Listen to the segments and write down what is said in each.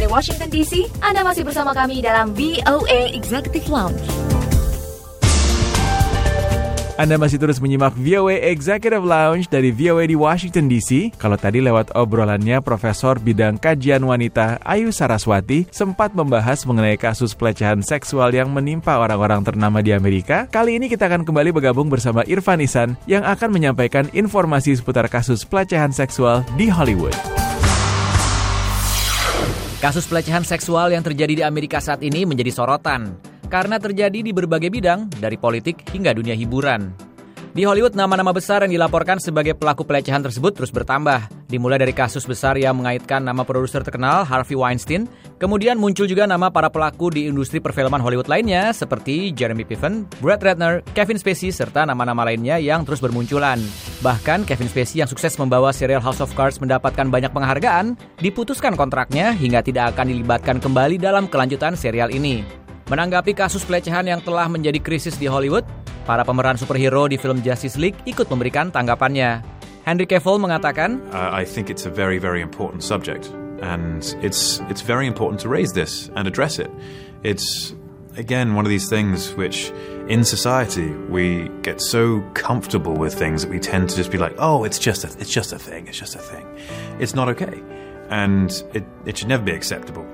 Dari Washington DC, Anda masih bersama kami dalam VOA Executive Lounge. Anda masih terus menyimak VOA Executive Lounge dari VOA di Washington DC. Kalau tadi lewat obrolannya Profesor Bidang Kajian Wanita Ayu Saraswati sempat membahas mengenai kasus pelecehan seksual yang menimpa orang-orang ternama di Amerika. Kali ini kita akan kembali bergabung bersama Irfan Isan yang akan menyampaikan informasi seputar kasus pelecehan seksual di Hollywood. Kasus pelecehan seksual yang terjadi di Amerika saat ini menjadi sorotan karena terjadi di berbagai bidang, dari politik hingga dunia hiburan. Di Hollywood, nama-nama besar yang dilaporkan sebagai pelaku pelecehan tersebut terus bertambah. Dimulai dari kasus besar yang mengaitkan nama produser terkenal Harvey Weinstein, kemudian muncul juga nama para pelaku di industri perfilman Hollywood lainnya seperti Jeremy Piven, Brett Ratner, Kevin Spacey, serta nama-nama lainnya yang terus bermunculan. Bahkan Kevin Spacey yang sukses membawa serial House of Cards mendapatkan banyak penghargaan, diputuskan kontraknya hingga tidak akan dilibatkan kembali dalam kelanjutan serial ini. Menanggapi kasus pelecehan yang telah menjadi krisis di Hollywood, para pemeran superhero di film Justice League ikut memberikan tanggapannya. Henry Cavill mengatakan, I think it's a very, very important subject, and it's very important to raise this and address it. It's again one of these things which, in society, we get so comfortable with things that we tend to just be like, oh, it's just a thing. It's not okay, and it should never be acceptable.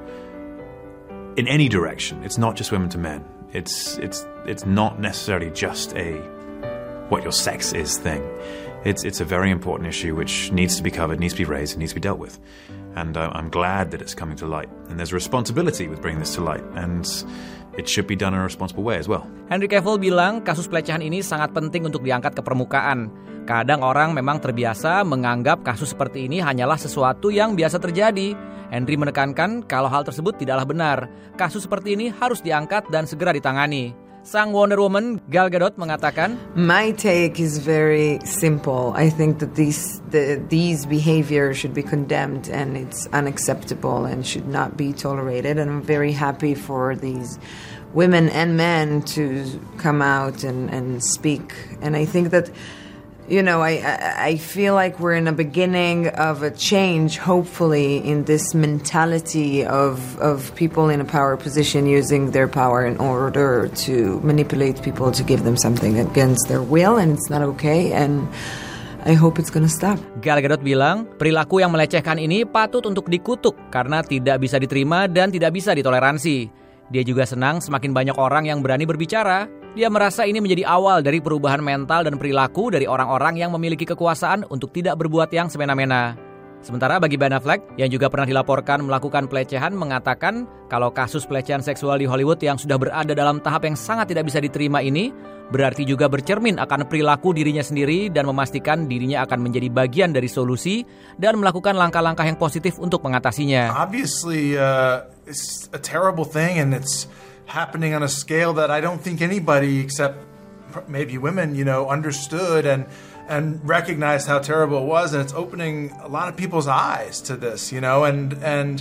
In any direction, it's not just women to men. It's not necessarily just a what your sex is thing. It's a very important issue which needs to be covered, needs to be raised, and needs to be dealt with. And I'm glad that it's coming to light. And there's a responsibility with bringing this to light, and it should be done in a responsible way as well. Henry Cavill bilang kasus pelecehan ini sangat penting untuk diangkat ke permukaan. Kadang orang memang terbiasa menganggap kasus seperti ini hanyalah sesuatu yang biasa terjadi. Henry menekankan kalau hal tersebut tidaklah benar. Kasus seperti ini harus diangkat dan segera ditangani. Sang Wonder Woman Gal Gadot mengatakan, my take is very simple. I think that these behaviors should be condemned and it's unacceptable and should not be tolerated. And I'm very happy for these women and men to come out and speak. And I think that, you know, I feel like we're in a beginning of a change, hopefully, in this mentality of people in a power position using their power in order to manipulate people to give them something against their will, and it's not okay, and I hope it's gonna stop. Gal Gadot bilang, perilaku yang melecehkan ini patut untuk dikutuk karena tidak bisa diterima dan tidak bisa ditoleransi. Dia juga senang semakin banyak orang yang berani berbicara. Dia merasa ini menjadi awal dari perubahan mental dan perilaku dari orang-orang yang memiliki kekuasaan untuk tidak berbuat yang semena-mena. Sementara bagi Ben Affleck, yang juga pernah dilaporkan melakukan pelecehan, mengatakan kalau kasus pelecehan seksual di Hollywood yang sudah berada dalam tahap yang sangat tidak bisa diterima ini, berarti juga bercermin akan perilaku dirinya sendiri dan memastikan dirinya akan menjadi bagian dari solusi dan melakukan langkah-langkah yang positif untuk mengatasinya. Obviously, it's a terrible thing and it's happening on a scale that I don't think anybody except maybe women, understood and recognized how terrible it was, and it's opening a lot of people's eyes to this, and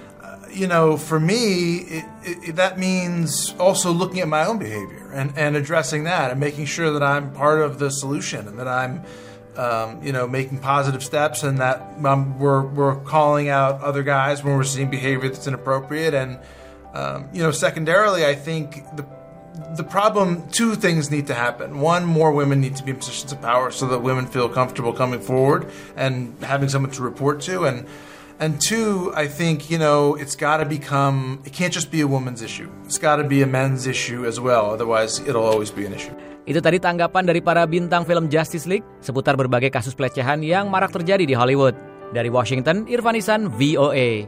for me, that means also looking at my own behavior and addressing that and making sure that I'm part of the solution and that I'm, making positive steps and that we're calling out other guys when we're seeing behavior that's inappropriate. And, secondarily, I think the problem, two things need to happen. One, more women need to be in positions of power so that women feel comfortable coming forward and having someone to report to. And two, I think, it's got to become, it can't just be a woman's issue. It's got to be a men's issue as well. Otherwise, it'll always be an issue. Itu tadi tanggapan dari para bintang film Justice League seputar berbagai kasus pelecehan yang marak terjadi di Hollywood. Dari Washington, Irfan Isan, VOA.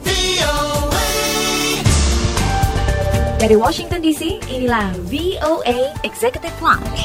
Dari Washington DC, inilah VOA Executive Lounge.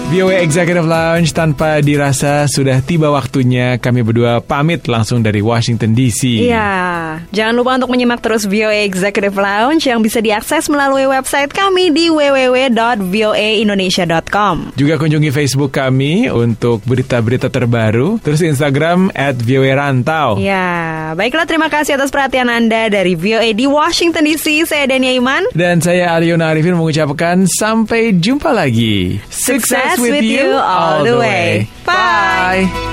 VOA Executive Lounge, tanpa dirasa sudah tiba waktunya kami berdua pamit langsung dari Washington DC. Iya, jangan lupa untuk menyimak terus VOA Executive Lounge yang bisa diakses melalui website kami di www.voaindonesia.com. Juga kunjungi Facebook kami untuk berita-berita terbaru, terus Instagram @voarantau. Ya, baiklah, terima kasih atas perhatian Anda dari VOA di Washington DC. Saya Dania Iman. Dan saya Aryono Arifin mengucapkan sampai jumpa lagi. Success with you all the way. Bye.